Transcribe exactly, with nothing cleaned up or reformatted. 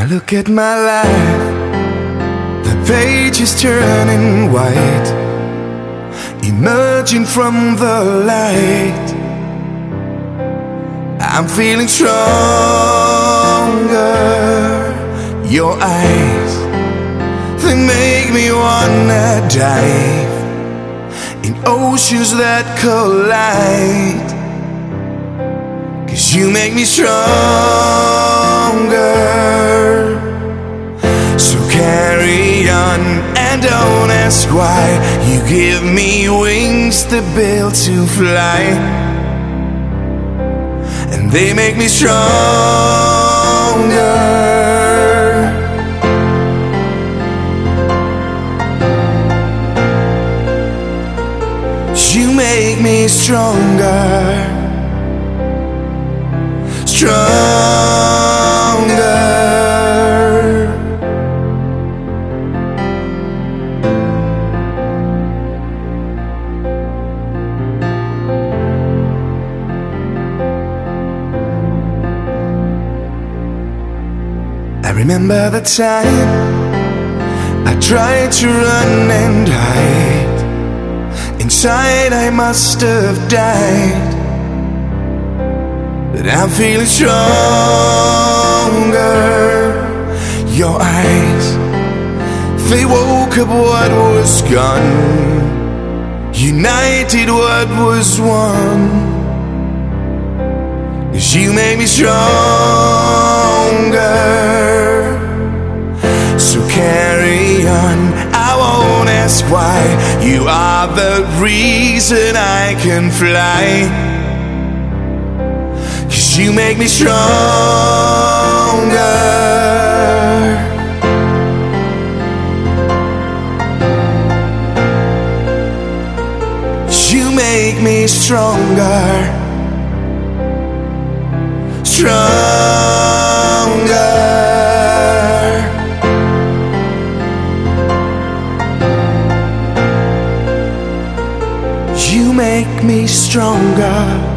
look at my life, the page is turning white, emerging from the light. I'm feeling stronger. Your eyes, they make me wanna dive in oceans that collide. 'Cause you make me stronger. So carry on and don't ask why. You give me wings to build to fly, and they make me stronger. You make me stronger. Stronger. I remember the time I tried to run and hide. Inside I must have died, but I'm feeling stronger. Your eyes, they woke up what was gone, united what was one. 'Cause you made me stronger. So carry on, I won't ask why. You are the reason I can fly. 'Cause you make me stronger. You make me stronger. Stronger. You make me stronger.